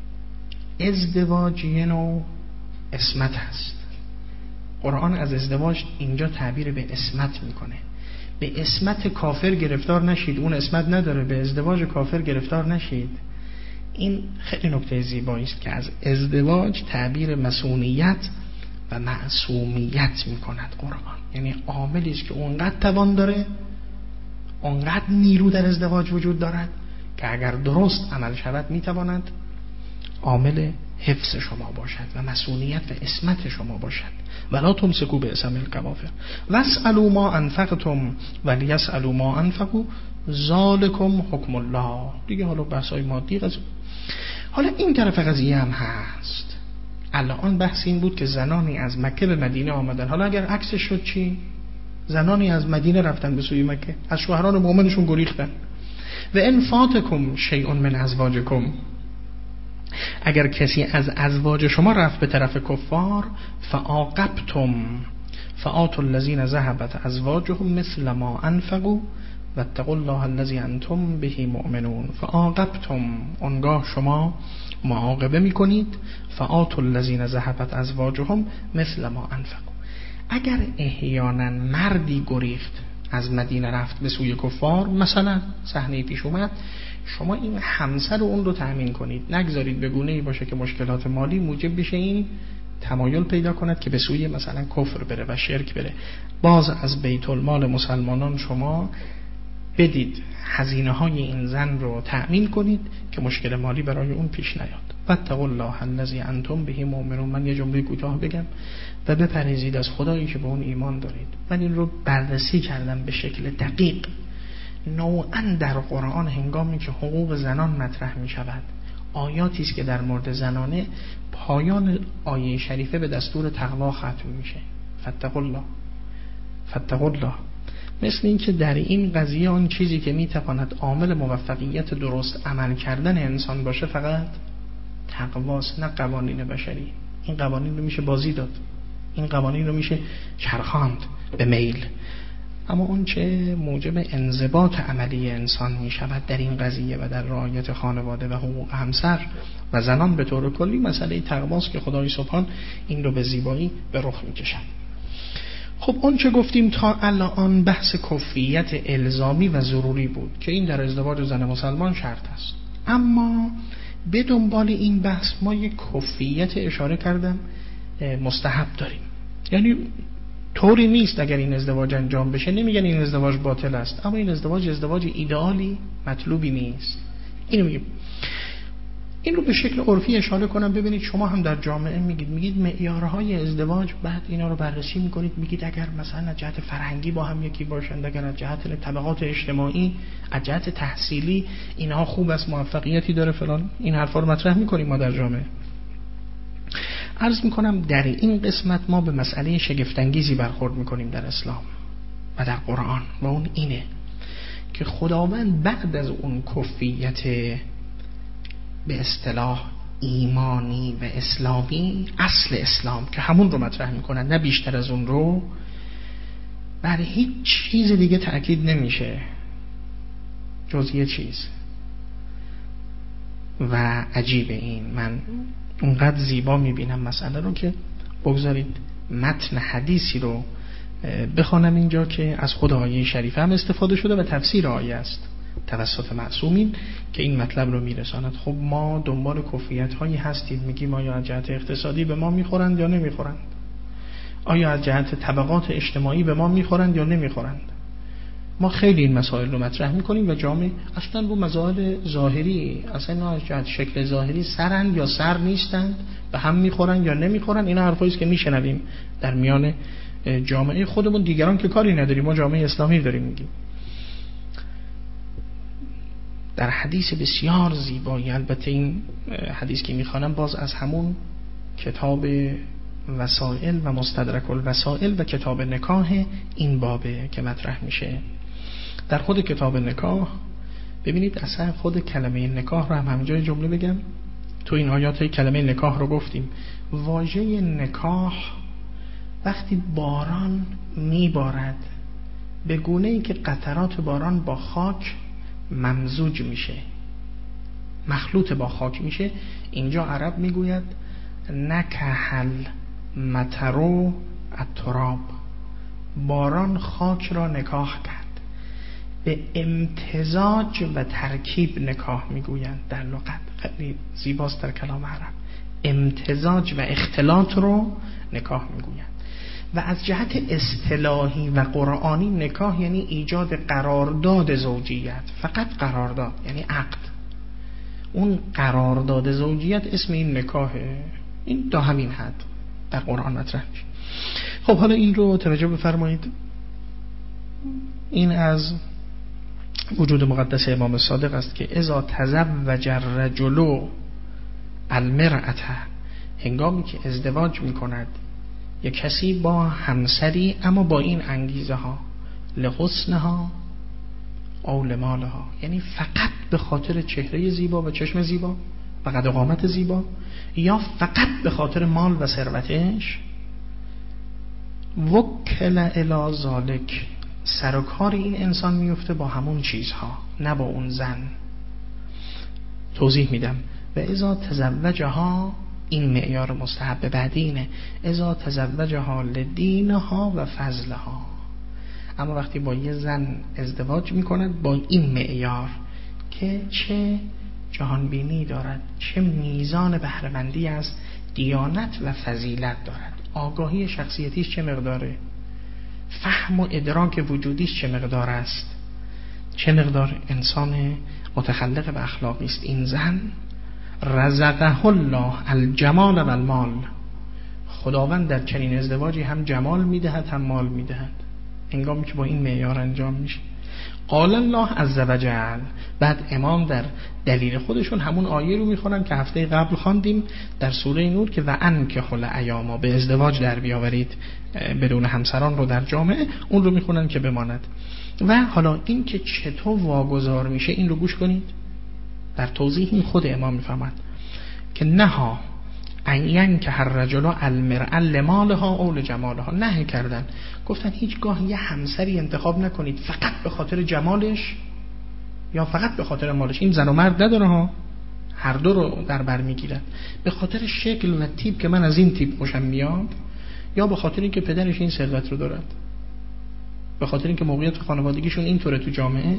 ازدواج یه نوع اسمت هست. قرآن از ازدواج اینجا تعبیر به اسمت میکنه. به اسمت کافر گرفتار نشید، اون اسمت نداره، به ازدواج کافر گرفتار نشید. این خیلی نکته زیبایی است که از ازدواج تعبیر مسئولیت و معصومیت میکند قرآن. یعنی عاملی است که اونقدر توان داره، اونقدر نیرو در ازدواج وجود دارد که اگر درست عمل شود میتواند عامل حفظ شما باشد و مسئولیت و اسمت شما باشد. ولا تمسکو به اسم الکوافر واسألوا ما انفقتم ولیسألوا ما انفقوا ذالکم حکم الله. دیگه حالا بحثای مادی قضیه. حالا این طرف قضیه هم هست. الان بحث این بود که زنانی از مکه به مدینه آمدن. حالا اگر عکسش شد چی؟ زنانی از مدینه رفتن به سوی مکه، از شوهران مؤمنشون گریختن. و ان فاتکم شیء من ازواجکم، اگر کسی از ازواج شما رفت به طرف کفار، فعاقبتم فآتوا الذین ذهبت ازواجهم مثل ما انفقوا واتقوا الله الذی انتم به مؤمنون. فعاقبتم، اونگاه شما معاقبه میکنید. فآتوا الذین ذهبت ازواجهم مثل ما انفقوا. اگر احیانا مردی گریخت از مدینه رفت به سوی کفار، مثلا صحنه پیش اومد، شما این همسر اون رو تأمین کنید، نگذارید به گونه‌ای باشه که مشکلات مالی موجب بشه این تمایل پیدا کند که به سوی مثلا کفر بره و شرک بره. باز از بیت المال مسلمانان شما بدید، هزینه های این زن رو تأمین کنید که مشکل مالی برای اون پیش نیاد. واتقوا الله الذی انتم به مؤمنون. من یه جمله کوتاه بگم و بپرهیزید از خدایی که به اون ایمان دارید. من این رو بررسی کردم به شکل دقیق. نوعاً در قرآن هنگامی که حقوق زنان مطرح می شود، آیاتی است که در مورد زنانه پایان آیه شریفه به دستور تقوا ختم میشه. فاتقوا الله فاتقوا الله. مثل این که در این قضیه آن چیزی که میتواند عامل موفقیت درست عمل کردن انسان باشه فقط تقواست، نه قوانین بشری. این قوانین رو میشه بازی داد، این قوانین رو میشه چرخاند به میل، اما اون چه موجب انضباط عملی انسان میشود در این قضیه و در رعایت خانواده و حقوق همسر و زنان به طور کلی مسئله تقواست که خدای سبحان این رو به زیبایی به رخ میکشد. خب اون چه گفتیم تا الان بحث کفیت الزامی و ضروری بود که این در ازدواج زن مسلمان شرط است، اما به دنبال این بحث ما یک کفیت اشاره کردم مستحب داریم. یعنی طوری نیست اگر این ازدواج انجام بشه نمیگن این ازدواج باطل است، اما این ازدواج ازدواج ایدئالی مطلوبی نیست. اینو میگیم. این رو به شکل عرفی اشاره کنم. ببینید شما هم در جامعه میگید میگید معیارهای ازدواج، بعد اینا رو بررسی میکنید میگید اگر مثلا از جهت فرهنگی با هم یکی باشند، اگر از جهت طبقات اجتماعی، از جهت تحصیلی اینها خوب است، موفقیتی داره فلان، این حرفا رو مطرح میکنیم ما در جامعه. عرض میکنم در این قسمت ما به مسئله شگفت‌انگیزی برخورد میکنیم در اسلام و در قرآن و اون اینه که خداوند بعد از اون کفیت به اصطلاح ایمانی و اسلامی، اصل اسلام که همون رو مطرح میکنن نه بیشتر از اون رو، بر هیچ چیز دیگه تأکید نمیشه جز یه چیز. و عجیب این من اونقدر زیبا میبینم مسئله رو که بگذارید متن حدیثی رو بخوانم اینجا که از خود آیه شریفه هم استفاده شده و تفسیر آیه است توسط معصومین که این مطلب رو میرساند. خب ما دنبال کفیت هایی هستیم، میگیم آیا از جهت اقتصادی به ما میخورند یا نمیخورند، آیا از جهت طبقات اجتماعی به ما میخورند یا نمیخورند. ما خیلی این مسائل رو مطرح میکنیم و جامعه اصلا رو مسائل ظاهری، اصلا از جهت شکل ظاهری سرند یا سر نیستند، به هم میخورند یا نمیخورند. اینا حرفایی است که میشنویم در میان جامعه خودمون، دیگران که کاری نداریم، ما جامعه اسلامی داریم میگیم. در حدیث بسیار زیبایی، البته این حدیث که میخوانم باز از همون کتاب وسائل و مستدرک الوسائل و کتاب نکاح این بابه که مطرح میشه. در خود کتاب نکاح ببینید اصلا خود کلمه نکاح رو هم همینجای جمله بگم، تو این آیات کلمه نکاح رو گفتیم. واژه نکاح وقتی باران میبارد به گونه‌ای که قطرات باران با خاک ممزوج میشه، مخلوط با خاک میشه، اینجا عرب میگوید نکحل مطرو التراب، باران خاک را نکاح کرد. به امتزاج و ترکیب نکاح میگویند در لغت، خیلی زیباست در کلام عرب. امتزاج و اختلاط رو نکاح میگویند. و از جهت اصطلاحی و قرآنی نکاح یعنی ایجاد قرارداد زوجیت، فقط قرارداد یعنی عقد. اون قرارداد زوجیت اسم این نکاحه. این تا همین حد در قرآن مطرح میشه. خب حالا این رو توجه بفرمایید، این از وجود مقدس امام صادق است که اذا تزوج الرجل المرأة، هنگامی که ازدواج میکند یک کسی با همسری اما با این انگیزه ها، لحسنها او لمالها، یعنی فقط به خاطر چهره زیبا و چشم زیبا و قد و قامت زیبا، یا فقط به خاطر مال و ثروتش، وکل الی ذالک، سر و کار این انسان میفته با همون چیزها نه با اون زن. توضیح میدم. و اذا تزوجها، این معیار مستحب بعدی اینه، اذا تزوجها لدینها و فضلها، اما وقتی با یه زن ازدواج میکند با این معیار که چه جهانبینی دارد، چه میزان بهره‌مندی از دیانت و فضیلت دارد، آگاهی شخصیتیش چه مقداره، فهم و ادراک وجودیش چه مقدار است، چه مقدار انسان متخلق به اخلاقی است. این زن رزقه الله الجمال و المال، خداوند در چنین ازدواجی هم جمال میدهد هم مال میدهد. هنگامی که با این معیار انجام میشه قال الله عز وجل. بعد امام در دلیل خودشون همون آیه رو میخونن که هفته قبل خواندیم در سوره نور که و انکحوا الایام، به ازدواج در بیاورید بدون همسران رو در جامعه، اون رو میخونن که بماند. و حالا این که چطور واگذار میشه این رو گوش کنید. در توضیح این خود امام میفرماد که نها این که هر رجل المرأة لمالها او لجمالها، نهی کردن، گفتن هیچگاه یه همسری انتخاب نکنید فقط به خاطر جمالش یا فقط به خاطر مالش. این زن و مرد نداره ها، هر دو رو در بر میگیرن. به خاطر شکل و تیپ که من از این تیپ خوشم میاد، یا به خاطر اینکه پدرش این ثروت رو دارد، به خاطر اینکه موقعیت خانوادگیشون اینطوره تو جامعه.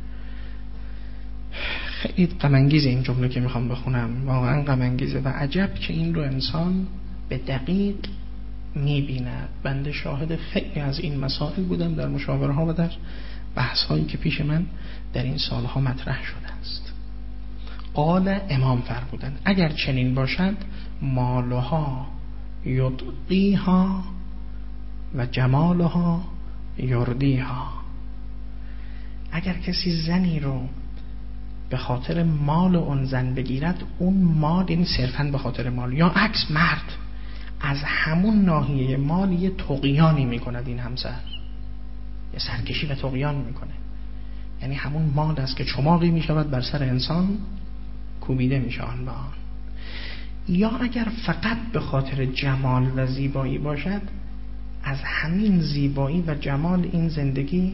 خیلی غم انگیزه این جمله که میخوام بخونم، واقعا غم انگیزه و عجب که این رو انسان به دقیق میبیند. بنده شاهد خیلی از این مسائل بودم در مشاوره ها و در بحث هایی که پیش من در این سالها مطرح شده است. قال امام فرمودن اگر چنین باشد مالها یطغیها و جمالها یردیها، اگر کسی زنی رو به خاطر مال اون زن بگیرد، اون مال این صرفاً به خاطر مال، یا عکس مرد از همون ناحیه مال یه طغیانی میکند این همسر، یه سرکشی و طغیان میکنه، یعنی همون مال است که چماقی میشود بر سر انسان کوبیده میشه آن به آن. یا اگر فقط به خاطر جمال و زیبایی باشد، از همین زیبایی و جمال این زندگی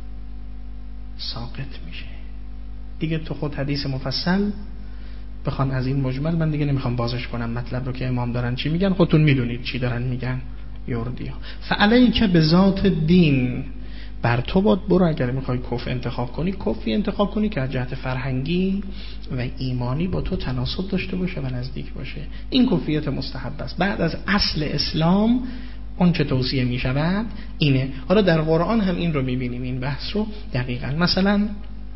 ساقط میشه. دیگه تو خود حدیث مفصل بخوان از این مجمل، من دیگه نمیخوام بازش کنم مطلب رو که امام دارن چی میگن، خودتون میدونید چی دارن میگن. یردیا فعلیک به ذات دین، بر تو باد برو اگر میخوای کف انتخاب کنی، کفی انتخاب کنی که از جهت فرهنگی و ایمانی با تو تناسب داشته باشه و نزدیک باشه. این کفیت مستحب است. بعد از اصل اسلام اون چه توصیه میشود اینه. حالا در قرآن هم این رو میبینیم، این بحث رو دقیقاً. مثلا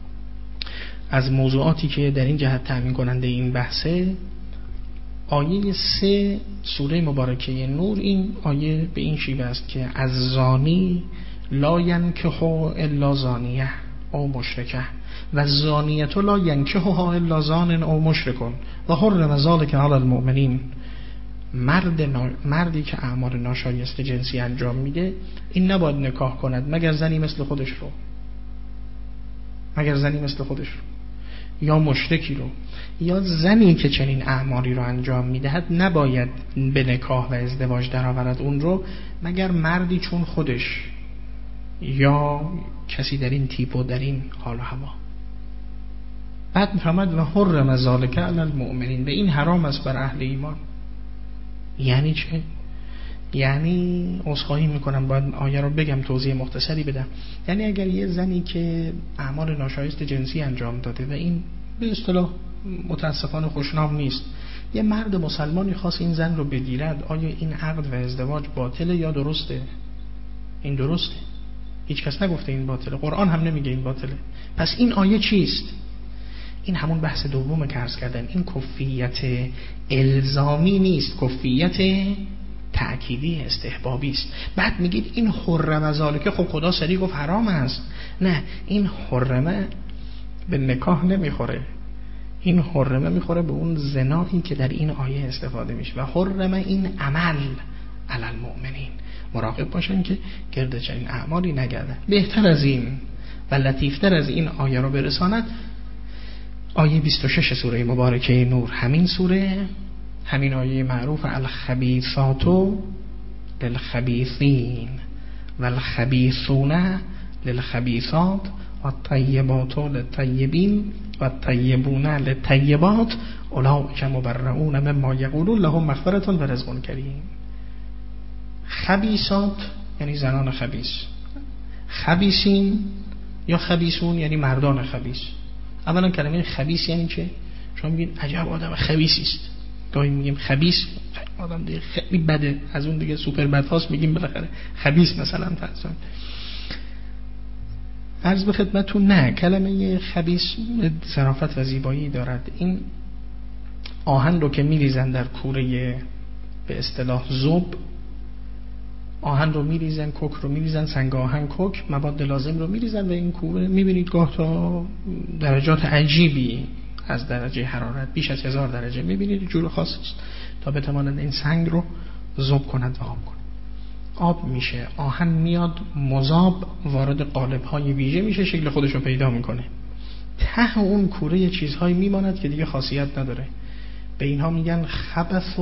از موضوعاتی که در این جهت تأمین کننده این بحثه، آیه سه سوره مبارکه نور، این آیه به این شیوه است که از زانی لا ینکحو الا زانیه او مشرکه و زانیه لا ینکحها الا زان او مشرکون و حرم ذلک علی المؤمنین. مرد نا... مردی که اعمال ناشایسته جنسی انجام میده، این نباید نکاح کند مگر زنی مثل خودش رو، مگر زنی مثل خودش رو، یا مشرکی رو. یا زنی که چنین اعمالی رو انجام میدهد نباید به نکاح و ازدواج درآورد اون رو، مگر مردی چون خودش یا کسی در این تیپ و در این حال و هوا. بعد میفرماد و حرم ذلک علی المؤمنین، به این حرام است بر اهل ایمان. یعنی چه؟ یعنی عذرخواهی میکنم باید آیه رو بگم، توضیح مختصری بدم. یعنی اگر یه زنی که اعمال ناشایست جنسی انجام داده و این به اصطلاح متاسفانه خوشنام نیست، یه مرد مسلمانی خواست این زن رو بگیرد، آیا این عقد و ازدواج باطله یا درسته؟ این درسته، هیچ کس نگفته این باطله، قرآن هم نمیگه این باطله. پس این آیه چیست؟ این همون بحث دومه که عرض کردن، این کفیت الزامی نیست، کفیت تأکیدی استحبابی است. بعد میگید این حرمه ذالک، خب خدا سریع گفت حرام است. نه، این حرمه به نکاح نمیخوره، این حرمه میخوره به اون زنایی که در این آیه استفاده میشه. و حرمه این عمل علی المؤمنین، مراقب باشن که گرد چنین اعمالی نگردن. بهتر از این و لطیفتر از این آیه رو برساند آیه بیست و شش سوره مبارکه نور، همین سوره، همین آیه معروف الخبیثات للخبیثین والخبیثون للخبیثات والطیبات للطیبین والطیبون للطیبات اولئک مبرؤون مما یقولون لهم مغفرة و رزق کریم. خبیثات یعنی زنان خبیث، خبیثین یا خبیثون یعنی مردان خبیث. اولا کلمه خبیث یعنی چه؟ شما میگید عجب آدم خبیثی است، گاهی میگیم خبیث آدم دیگه خیلی بده، از اون دیگه سوپر بد هاست میگیم بالاخره خبیث مثلا فرضاً. عرض به خدمتتون نه، کلمه خبیث ظرافت و زیبایی دارد. این آهن رو که میریزن در کوره به اصطلاح ذوب، آهن رو میریزن، کوک رو میریزن، سنگ آهن، کوک، مواد لازم رو میریزن و این کوره میبینید گاه تا درجات عجیبی از درجه حرارت بیش از هزار درجه میبینید جور خاص است تا بتوانند این سنگ رو ذوب کنند و آب کنند. آب میشه، آهن میاد مذاب وارد قالب‌های ویژه میشه، شکل خودش رو پیدا میکنه. ته اون کوره یه چیزهایی میماند که دیگه خاصیت نداره. به اینها میگن خبث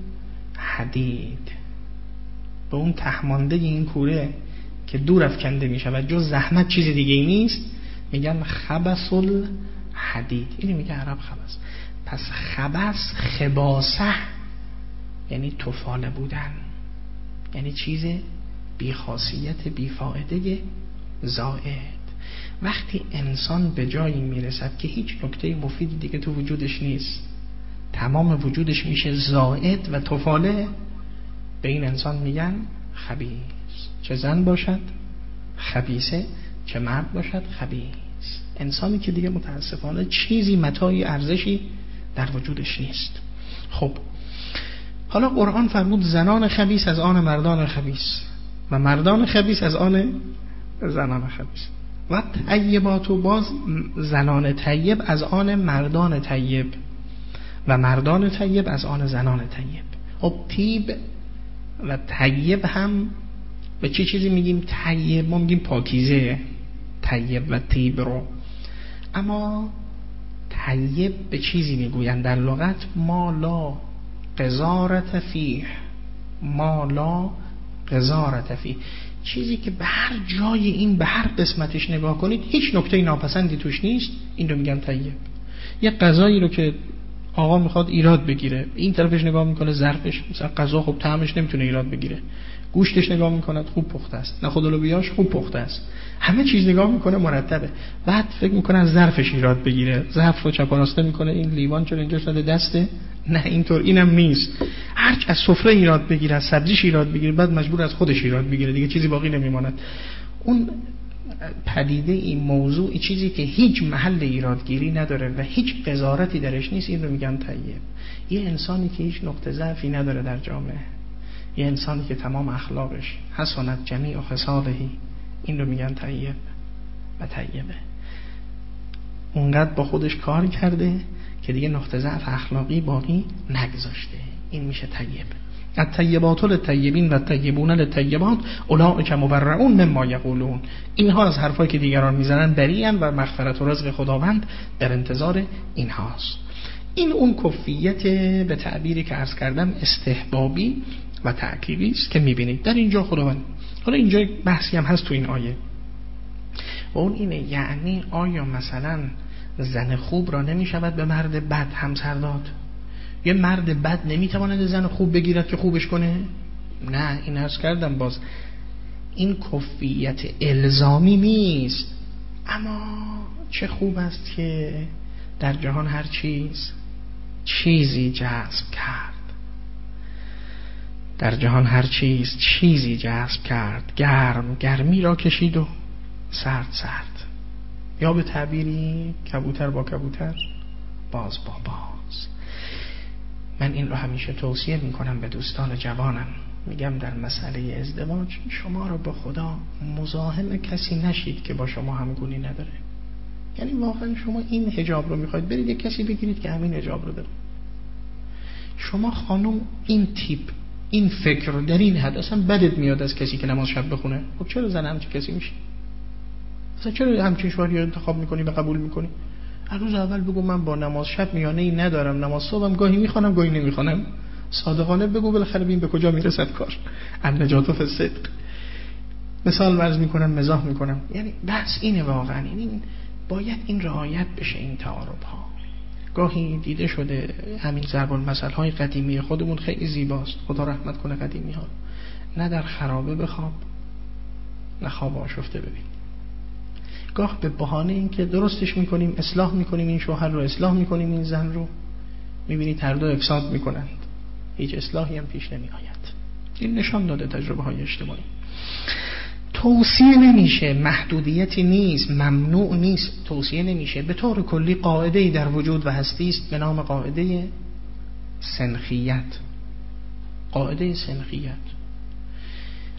الحدید. به اون تهمانده این کوره که دور افکنده میشه و جز زحمت چیز دیگه ای نیست میگن خبث الحدید. اینو میگه عرب خبث. پس خبث خباثه یعنی تفاله بودن، یعنی چیز بی خاصیت، بی فایده، زائد. وقتی انسان به جایی میرسد که هیچ نکته مفیدی دیگه تو وجودش نیست، تمام وجودش میشه زائد و تفاله، به این انسان میگن خبیث. چه زن باشد خبیثه، چه مرد باشد خبیث. انسانی که دیگه متاسفانه چیزی متاعی ارزشی در وجودش نیست. خب حالا قرآن فرمود زنان خبیث از آن مردان خبیث و مردان خبیث از آن زنان خبیث و طیبات، و باز زنان طیب از آن مردان طیب و مردان طیب از آن زنان طیب. خب طیب و طیب هم به چه چیزی میگیم؟ طیب ما میگیم پاکیزه، طیب و طیب رو، اما طیب به چیزی میگوین در لغت ما لا قذارت فیه، ما لا قذارت فیه، چیزی که به هر جای این به هر قسمتش نگاه کنید هیچ نکته ناپسندی توش نیست، این رو میگن طیب. یه غذایی رو که آقا میخواد ایراد بگیره، این طرفش نگاه میکنه ظرفش، مثلا غذا خب طعمش نمیتونه ایراد بگیره، گوشتش نگاه میکنه خوب پخته است، نخود لوبیاش خوب پخته است، همه چیز نگاه میکنه مرتبه، بعد فکر میکنه از ظرفش ایراد بگیره، ظرف رو چپ و راسته میکنه، این لیوان چرا اینجا شده دسته، نه اینطور، اینم نیست، هرچ از سفره ایراد بگیره، از سبزیش ایراد بگیره، بعد مجبور از خودش ایراد بگیره، دیگه چیزی باقی نمیماند. اون پدیده، این موضوع، این چیزی که هیچ محل ایرادگیری نداره و هیچ قضاوتی درش نیست، این رو میگن طیب. یه انسانی که هیچ نقطه ضعفی نداره در جامعه، یه انسانی که تمام اخلاقش حسنت جمیع و خصالهی، این رو میگن طیب و طیبه. اونقدر با خودش کار کرده که دیگه نقطه ضعف اخلاقی باقی نگذاشته، این میشه طیب. الطیبات للطیبین و الطیبون للطیبات اولئک مبرؤون مما یقولون. اینها از حرفایی که دیگران میزنن بریئن و مغفرت و رزق خداوند در انتظار اینهاست. این اون کفیت به تعبیری که عرض کردم استحبابی و تعکیبی است که میبینید در اینجا خداوند. حالا اینجا بحثی هم هست تو این آیه و اون اینه، یعنی آیا مثلا زن خوب را نمیشود به مرد بد همسر داد؟ یه مرد بد نمیتواند زن خوب بگیرد که خوبش کنه؟ نه، این عرض کردم باز این کفیت الزامی نیست، اما چه خوب است که در جهان هر چیز چیزی جذب کرد، در جهان هر چیز چیزی جذب کرد، گرم گرمی را کشید و سرد سرد، یا به تعبیری کبوتر با کبوتر، باز با باز. من این رو همیشه توصیه میکنم به دوستان جوانم، میگم در مسئله ازدواج شما رو به خدا مزاحم کسی نشید که با شما همگونی نداره. یعنی واقعا شما این حجاب رو میخواید برید یک کسی بگیرید که همین حجاب رو داره. شما خانم این تیپ این فکر رو در این حد اصلا بدت میاد از کسی که نماز شب بخونه، خب چرا زن همچین کسی میشی؟ اصلا چرا همچین شوهری رو انتخاب میکنی و قبول میکنی؟ هر روز اول بگو من با نماز شب میانه ای ندارم، نماز صبحم گاهی میخوانم گاهی نمیخوانم، صادقانه بگو، بالاخره ببین به کجا میرسد کار. النجات فی الصدق. مثال عرض میکنم، مزاح میکنم، یعنی بحث اینه واقعا، این باید این رعایت بشه، این تعارف ها. گاهی دیده شده همین ضرب المثل های قدیمی خودمون خیلی زیباست، خدا رحمت کنه قدیمی ها. نه در خرابه بخواب، نه خواب آشفته ببین. گاه به بهانه این که درستش میکنیم، اصلاح میکنیم این شوهر رو، اصلاح میکنیم این زن رو، میبینید هر دو افساد میکنند، هیچ اصلاحی هم پیش نمی آید. این نشان داده تجربه های اجتماعی. توصیه نمیشه، محدودیتی نیست، ممنوع نیست، توصیه نمیشه. به طور کلی قاعده‌ای در وجود و هستی است به نام قاعده سنخیت. قاعده سنخیت،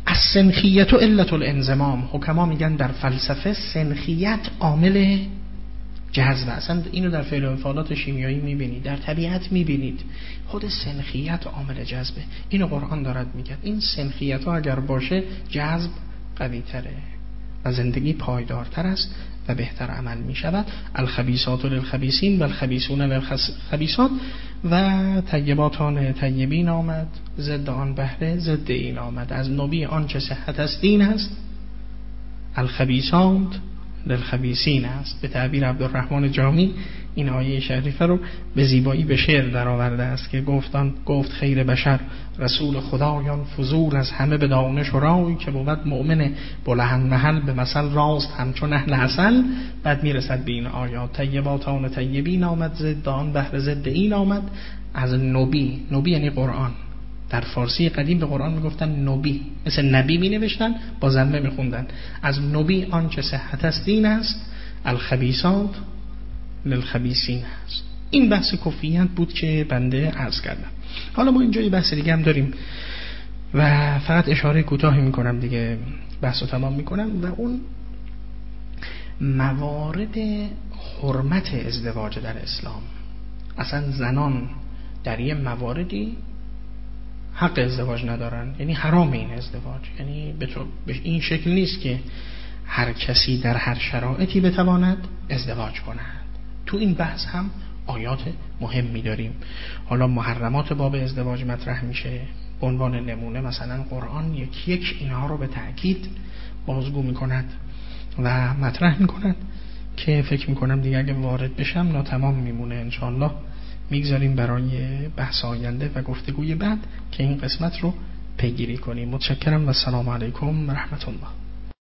از سنخیت و علت الانضمام. حکما میگن در فلسفه سنخیت عامل جذب. اصلا اینو در فعل و انفعالات شیمیایی میبینید، در طبیعت میبینید، خود سنخیت عامل جذبه. اینو قرآن دارد میگه. این سنخیت ها اگر باشه جذب قوی تره و زندگی پایدارتر است و بهتر عمل می شود. الخبیثات للخبیثین و الخبیثون للخبیثات. و طیباتان طیبین آمد، ضد آن بهره ضد این آمد. از نبی آن چه صحت است دین است، الخبیثات للخبیثین است. به تعبیر عبدالرحمن جامی این آیه شریفه رو به زیبایی به شعر در آورده است که گفتان گفت خیر بشر رسول خدایان، فضول از همه به دانش و رای، که بود مؤمن بلند محل به مثل راست همچون اهل عسل. بعد میرسد به این آیات طیباتان طیبین آمد، ضد آن بهر ضد این آمد. از نبی، نبی یعنی قرآن. در فارسی قدیم به قرآن میگفتن نبی، مثل نبی می نوشتن با ضمه می خوندن. از نبی آنچه صحت است دین است، الخبیثات للخبیثین است. این بحث کفریت بود که بنده عرض کردم. حالا ما اینجا یه بحث دیگه هم داریم و فقط اشاره کوتاهی میکنم دیگه، بحث رو تمام میکنم. و اون موارد حرمت ازدواج در اسلام. اصلا زنان در یه مواردی حق ازدواج ندارن، یعنی حرام این ازدواج. یعنی به, به این شکل نیست که هر کسی در هر شرایطی بتواند ازدواج کند. تو این بحث هم آیات مهمی داریم. حالا محرمات باب ازدواج مطرح میشه به عنوان نمونه. مثلا قرآن یک یک اینها رو به تأکید بازگو میکند و مطرح میکند که فکر میکنم دیگه اگه وارد بشم ناتمام میمونه. انشاءالله میگذاریم برای بحث آینده و گفتگوی بعد که این قسمت رو پیگیری کنیم. متشکرم و السلام علیکم و رحمت الله.